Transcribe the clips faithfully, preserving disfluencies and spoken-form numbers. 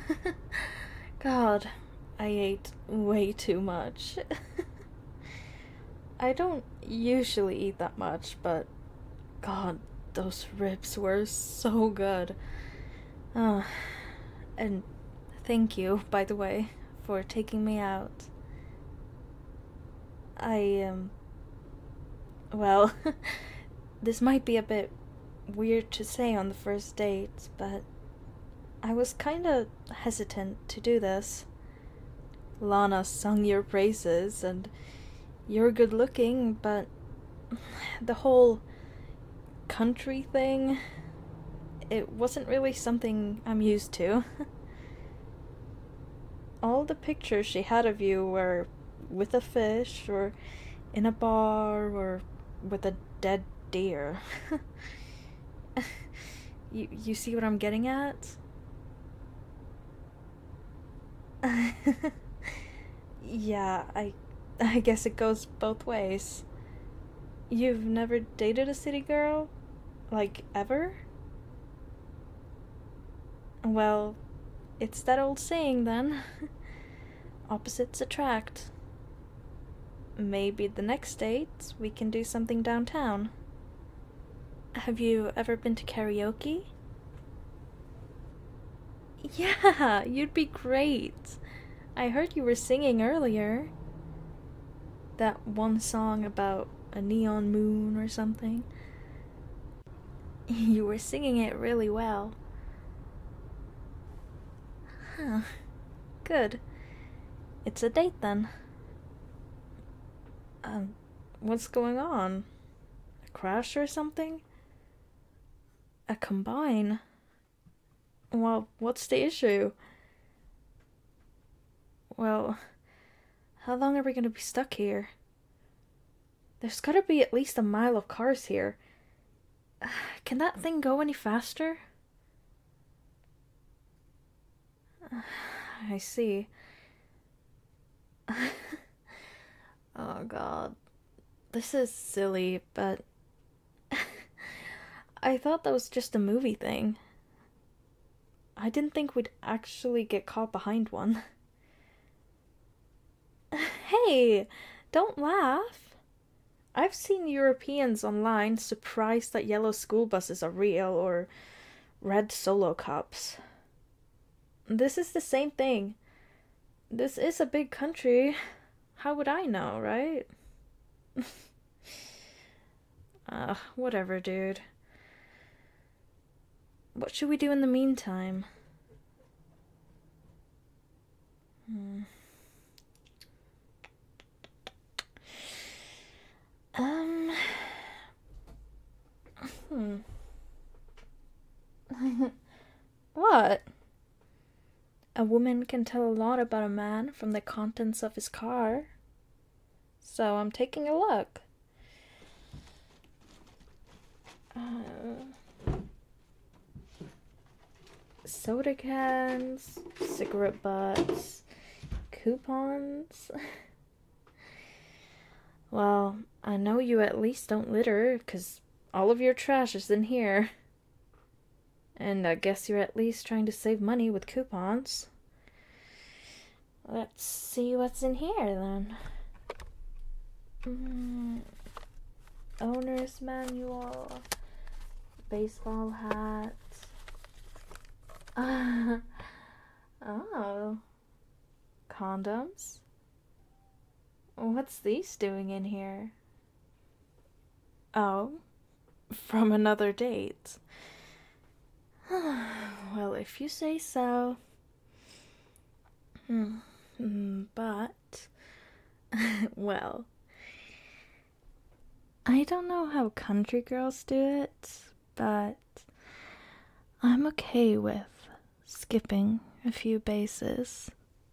God, I ate way too much. I don't usually eat that much, but God, those ribs were so good. Uh, and thank you, by the way, for taking me out. I, um, well, this might be a bit weird to say on the first date, but I was kinda hesitant to do this. Lana sung your praises, and you're good looking, but the whole country thing, it wasn't really something I'm used to. All the pictures she had of you were with a fish, or in a bar, or with a dead deer. you, you see what I'm getting at? Yeah, I, I guess it goes both ways. You've never dated a city girl? Like, ever? Well, it's that old saying then. Opposites attract. Maybe the next date we can do something downtown. Have you ever been to karaoke? Yeah, you'd be great. I heard you were singing earlier. That one song about a neon moon or something. You were singing it really well. Huh. Good. It's a date then. Um, what's going on? A crash or something? A combine? Well, what's the issue? Well, how long are we gonna be stuck here? There's gotta be at least a mile of cars here. Can that thing go any faster? I see. Oh god. This is silly, but I thought that was just a movie thing. I didn't think we'd actually get caught behind one. Hey, don't laugh. I've seen Europeans online surprised that yellow school buses are real or red solo cups. This is the same thing. This is a big country. How would I know, right? uh, whatever, dude. What should we do in the meantime? Hmm. Um. Hmm. What? A woman can tell a lot about a man from the contents of his car. So I'm taking a look. Uh, soda cans, cigarette butts, coupons. Well, I know you at least don't litter, because all of your trash is in here. And I guess you're at least trying to save money with coupons. Let's see what's in here then. Mm, owner's manual, baseball hat. Uh, oh, condoms? What's these doing in here? Oh, from another date. Well, if you say so. Hmm. But, well, I don't know how country girls do it, but I'm okay with skipping a few bases.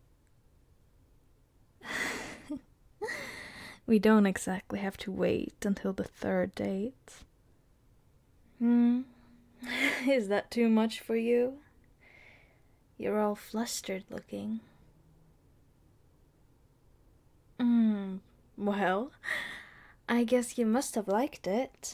We don't exactly have to wait until the third date. Hmm. Is that too much for you? You're all flustered looking. Hmm. Well, I guess you must have liked it.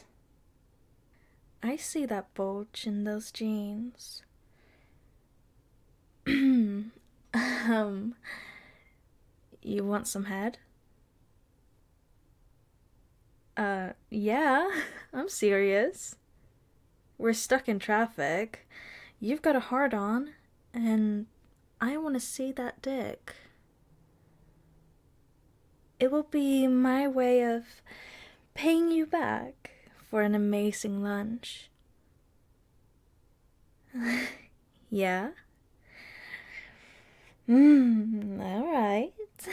I see that bulge in those jeans. um, you want some head? Uh, yeah, I'm serious. We're stuck in traffic. You've got a hard on, and I want to see that dick. It will be my way of paying you back for an amazing lunch. Yeah? Mmm, alright.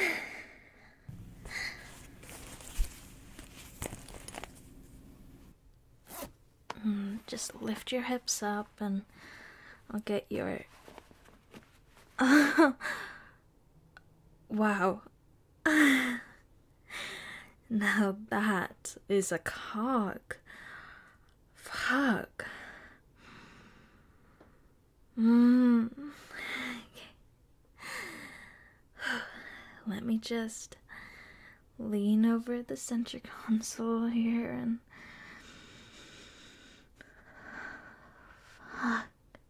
Mm, just lift your hips up and I'll get your. Wow. Now that is a cock. Fuck. Mmm. Let me just lean over the center console here and. Fuck.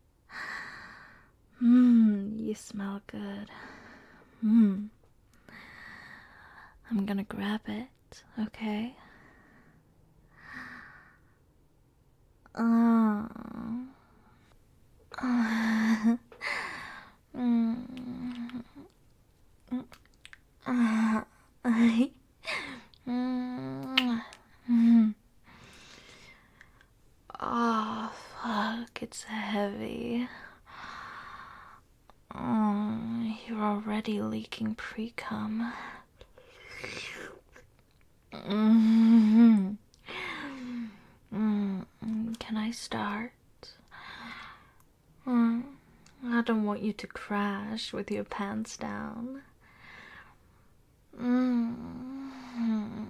Mmm, you smell good. Mmm. I'm gonna grab it, okay? Oh. Uh. Mm. Uh. Mm. Oh, fuck, it's heavy. Oh, you're already leaking pre-cum. Mm-hmm. Mm, can I start? Mm, I don't want you to crash with your pants down. Mm.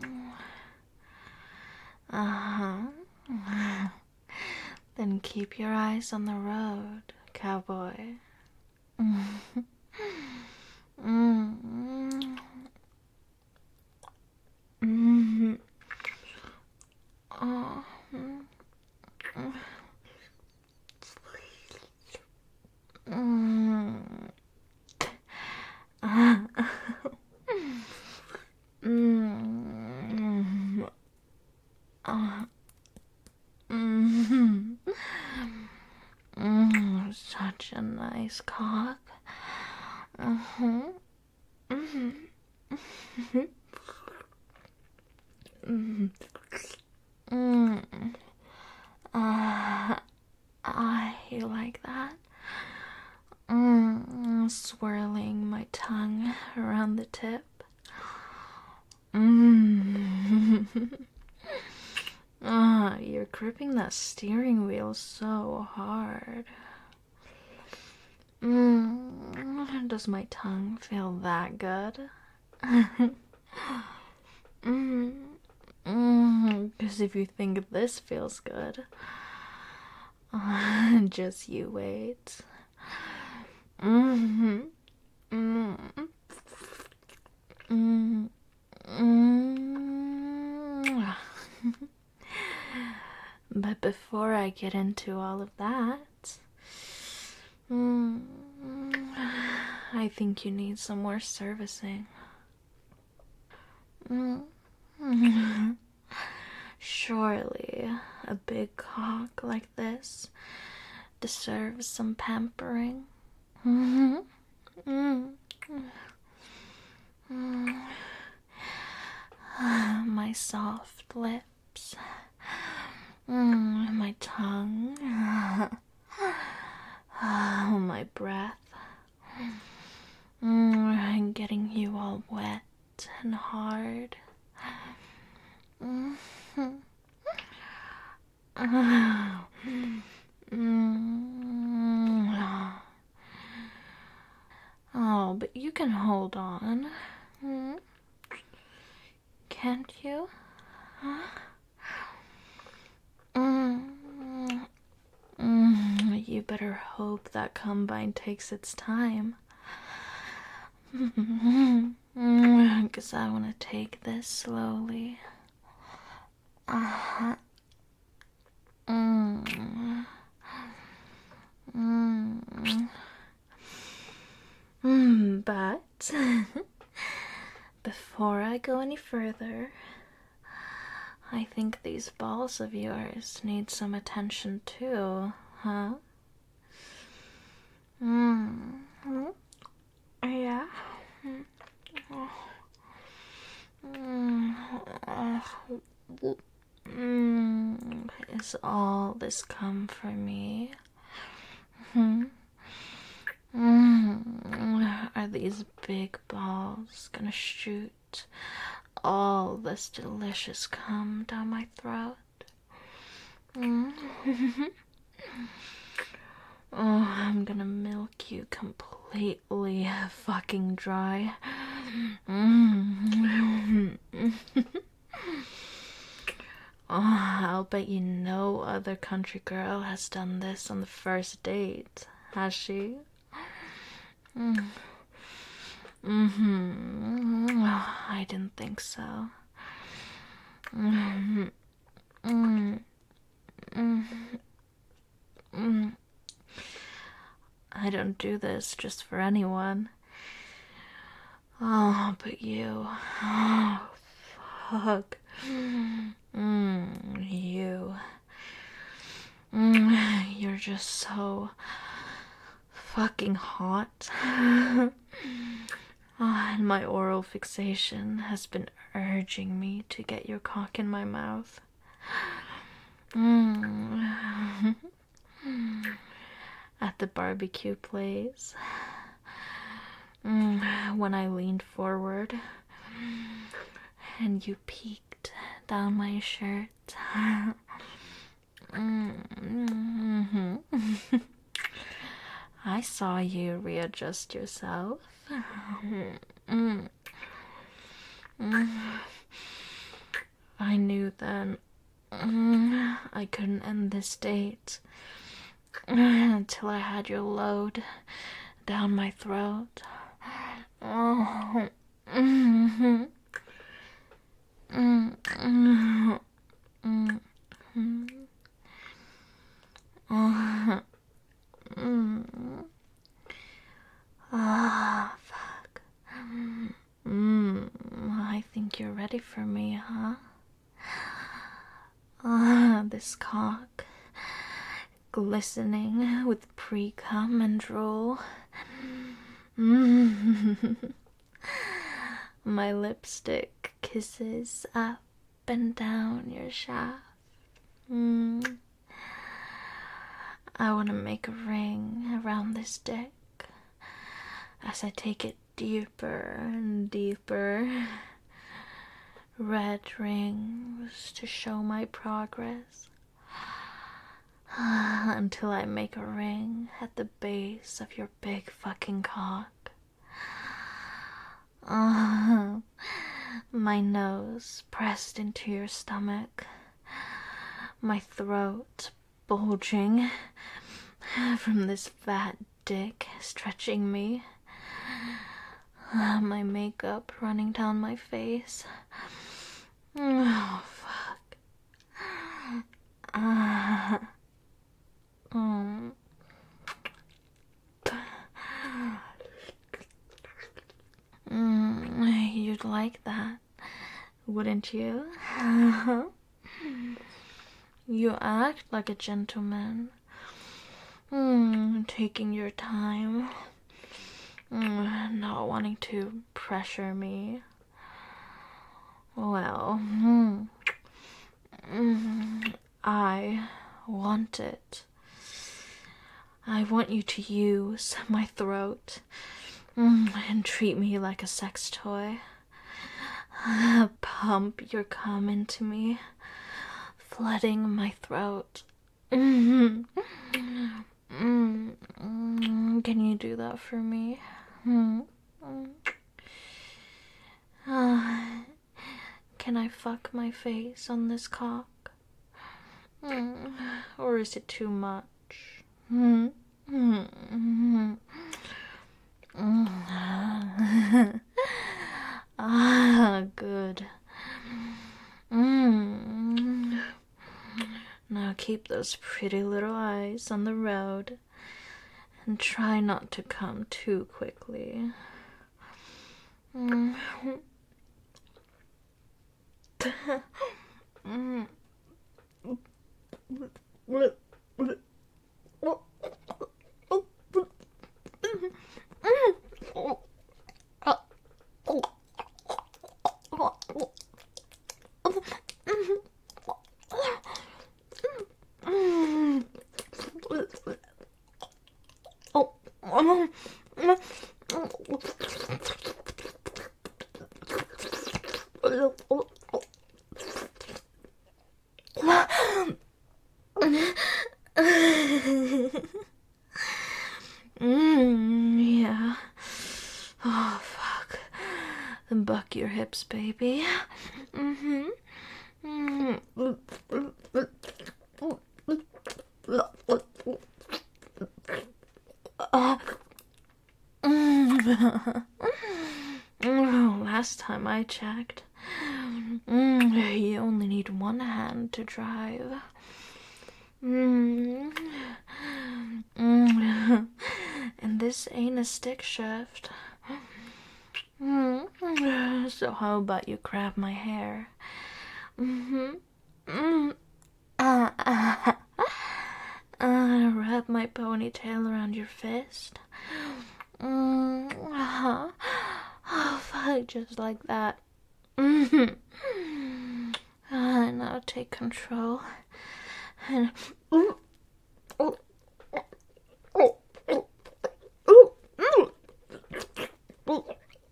Uh-huh. Then keep your eyes on the road, cowboy. Mm. Mm. Mm. Oh. Mm. Mm. Uh. Mm. Mm. Such a nice cock. Uh-huh. Mm-hmm. Mm. Mm. Uh, I like that. Mm. Swirling my tongue around the tip. Mm. Ah, you're gripping that steering wheel so hard. Mm. Does my tongue feel that good? Mm. Mm. Because if you think this feels good, uh, just you wait. Mm-hmm. Mm. Mm. Mm. But before I get into all of that, mm, I think you need some more servicing. Mm. Surely a big cock like this deserves some pampering. Mm-hmm. Mm. Mm. My soft lips. Mm, my tongue. Oh, my breath. Mm, I'm getting you all wet and hard. Mm. Mm. Oh, but you can hold on. Mm. Can't you? Huh? Mm. Mm. You better hope that combine takes its time. Because I want to take this slowly. Uh-huh. Mm. Mm. before I go any further, I think these balls of yours need some attention too, huh? Mm. Yeah. Mm. Mm. Is all this come for me? Hmm? Mm. Are these big balls gonna shoot all this delicious cum down my throat? Mm. Oh, I'm gonna milk you completely fucking dry. Mm. Oh, I'll bet you no other country girl has done this on the first date, has she? Mm. Mm-hmm. I didn't think so. Mm-hmm. Mm. Mm. Mm. I don't do this just for anyone. Oh, but you. Oh, fuck. Mm, you. Mm, you're just so fucking hot. Oh, and my oral fixation has been urging me to get your cock in my mouth. Mm. At the barbecue place, mm, when I leaned forward and you peeked down my shirt. Mm-hmm. I saw you readjust yourself. Mm. Mm. I knew then mm, I couldn't end this date until I had your load down my throat. Oh. Mm-hmm. Mm-hmm. Mm-hmm. Oh. Mm-hmm. Ah, fuck. Mm, I think you're ready for me, huh? Ah, this cock, glistening with pre-cum and drool. Mm. My lipstick kisses up and down your shaft. Mm. I want to make a ring around this dick as I take it deeper and deeper. Red rings to show my progress. Until I make a ring at the base of your big fucking cock. Uh, my nose pressed into your stomach. My throat bulging from this fat dick stretching me. My makeup running down my face. Oh, fuck. Uh, um. Mm, you'd like that, wouldn't you? You act like a gentleman. Mm, taking your time. Mm, not wanting to pressure me. Well, mm, mm, I want it. I want you to use my throat mm, and treat me like a sex toy. Pump your cum into me, flooding my throat. Mm-hmm. Mm-hmm. Can you do that for me? Mm-hmm. Uh, can I fuck my face on this cock? Mm. Or is it too much? Mm. Mm. Mm. Ah, good. Mm. Now keep those pretty little eyes on the road and try not to come too quickly. Mm. Mm. Mm, yeah. Oh, fuck. Then buck your hips, baby. Mm-hmm. Mm-hmm. Last time I checked, you only need one hand to drive. And this ain't a stick shift. So how about you grab my hair? Mm-hmm. Uh, uh, uh, wrap my ponytail around your fist. Uh-huh. Oh, fuck, just like that. Mm-hmm. Uh, now take control. And... Ooh. Oh. Oh. Oh. Oh. Oh. Oh.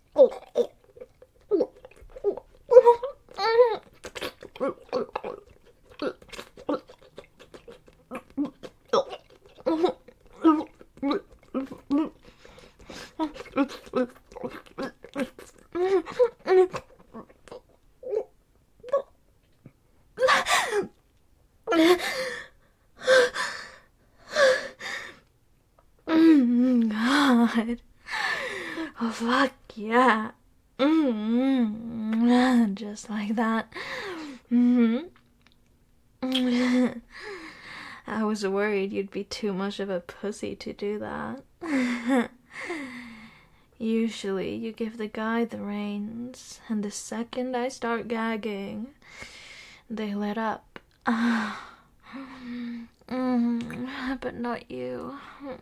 God. Oh, fuck yeah. Mm-hmm. Just like that. Mm-hmm. I was worried you'd be too much of a pussy to do that. Usually, you give the guy the reins, and the second I start gagging, they let up. Mm, but not you.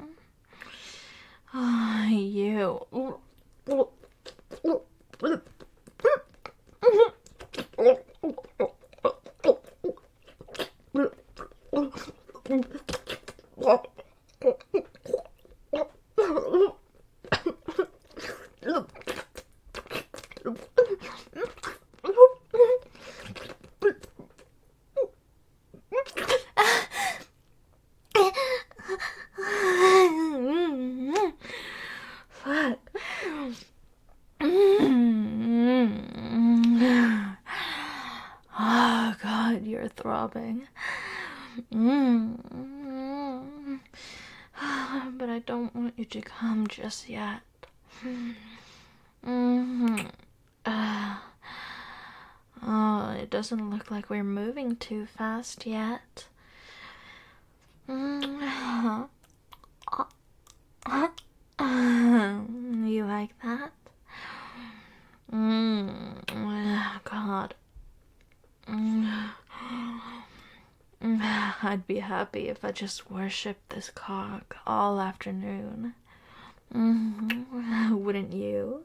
Oh, you. Fuck. Oh, God, you're throbbing. But I don't want you to come just yet. Mm-hmm. Uh, oh, it doesn't look like we're moving too fast yet. Mm-hmm. You like that? Mm, God. I'd be happy if I just worshipped this cock all afternoon. Mm-hmm. Wouldn't you?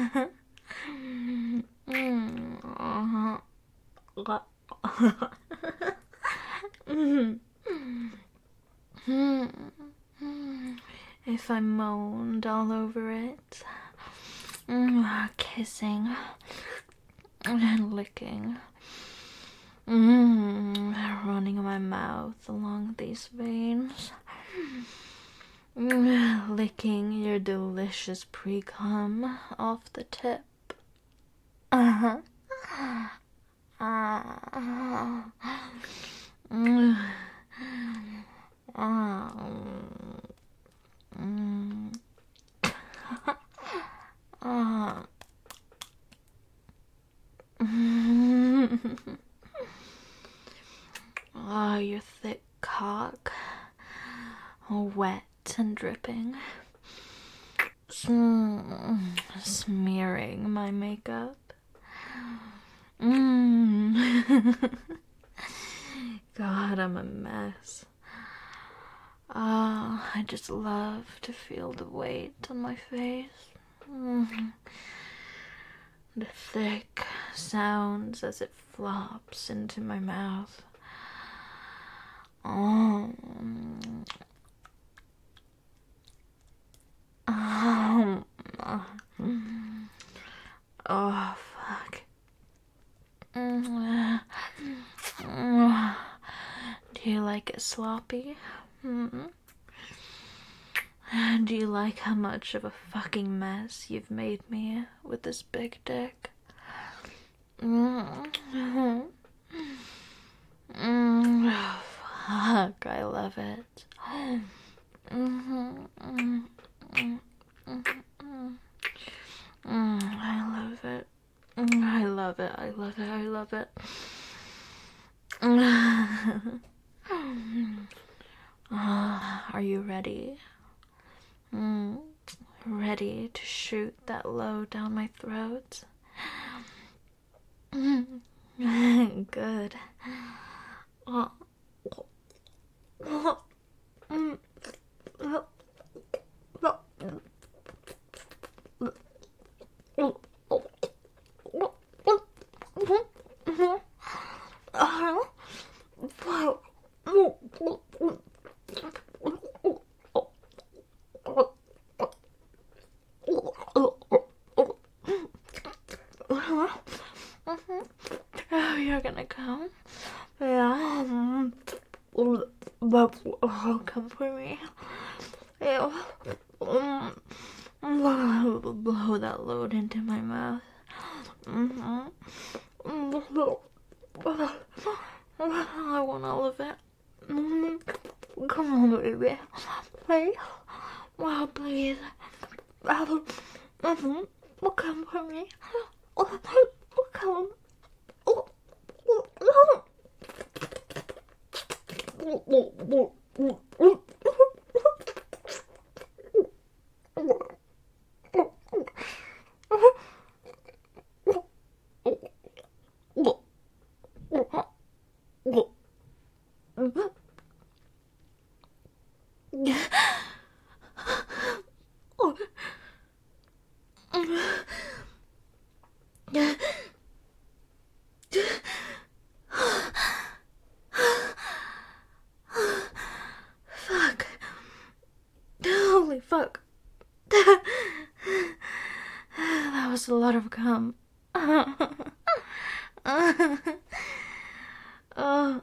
Uh-huh. If I moaned all over it, kissing and licking, running my mouth along these veins, licking your delicious pre-cum off the tip. Uh-huh. Uh, mm, um, mm, uh, oh, your thick cock, wet and dripping, mm, smearing my makeup. Mm. God, I'm a mess. Ah, I just love to feel the weight on my face. Mm. The thick sounds as it flops into my mouth. Oh. Oh. Oh, fuck. Do you like it sloppy? Mm-hmm. Do you like how much of a fucking mess you've made me with this big dick? Mm-hmm. Mm, oh, fuck, I love it. Mm-hmm. Mm-hmm. Mm-hmm. Mm, I love it. Mm, I love it. I love it. I love it. uh, are you ready? Mm, ready to shoot that load down my throat? Good. Oh. Oh, you're gonna come? Yeah. But oh, come for me. Yeah. Blow that load into my mouth. Mm-hmm. I want all of it. Mm-hmm. Come on, baby. Please. Wow, please. Mm-hmm. Come for me. Come. Fuck. Holy fuck. That was a lot of cum. Oh.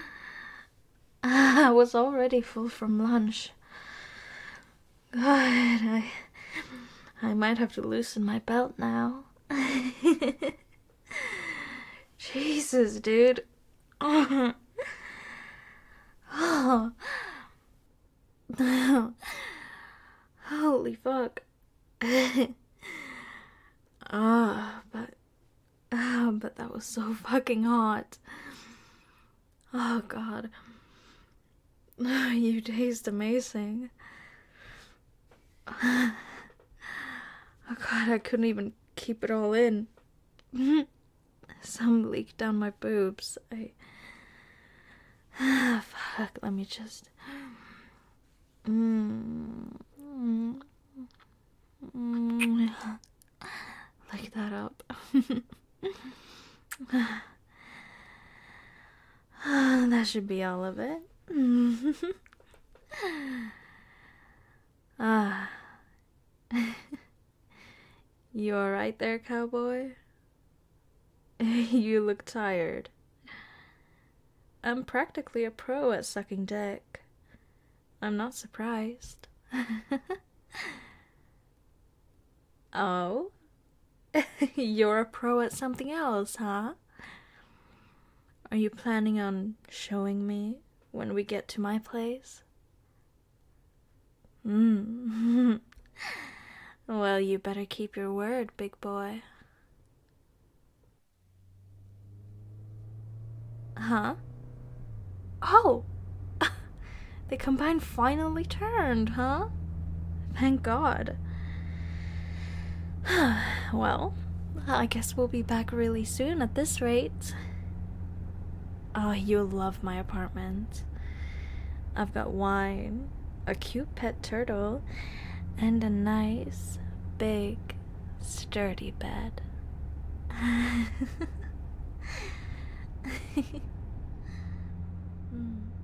I was already full from lunch. God, I, I might have to loosen my belt now. Jesus, dude. Oh. Oh. Holy fuck. Ah, oh, but, ah, oh, but that was so fucking hot. Oh God. You taste amazing. Oh God, I couldn't even keep it all in. Some leaked down my boobs. I... Fuck, let me just... Mm. Mm. Mm. Lick that up. That should be all of it. Ah. You alright there, cowboy? You look tired. I'm practically a pro at sucking dick. I'm not surprised. Oh? You're a pro at something else, huh? Are you planning on showing me when we get to my place? Hmm. Well, you better keep your word, big boy. Huh? Oh! The combine finally turned, huh? Thank God. Well, I guess we'll be back really soon at this rate. Oh, you'll love my apartment. I've got wine, a cute pet turtle, and a nice, big, sturdy bed. Mm.